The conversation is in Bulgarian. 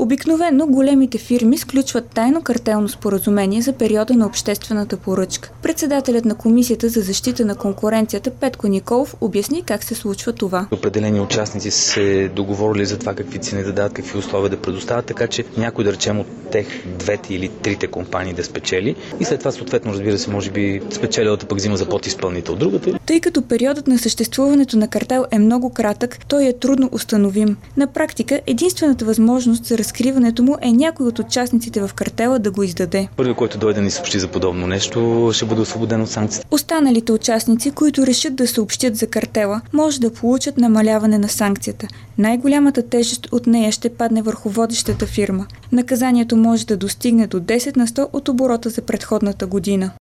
Обикновено големите фирми сключват тайно картелно споразумение за периода на обществената поръчка. Председателят на Комисията за защита на конкуренцията Петко Николов обясни как се случва това. Определени участници се договорили за това какви цени да дадат, какви условия да предоставят, така че някой, да речем, от тех двете или трите компании да спечели и след това съответно, разбира се, може би спечелилата пък взима за подизпълнител другата. Тъй като периодът на съществуването на картел е много кратък, той е трудно установим. На практика единствената възможност за разкриването му е някой от участниците в картела да го издаде. Първи, който дойде да ни съобщи за подобно нещо, ще бъде освободен от санкциите. Останалите участници, които решат да съобщят за картела, може да получат намаляване на санкцията. Най-голямата тежест от нея ще падне върху водещата фирма. Наказанието може да достигне до 10 на 100 от оборота за предходната година.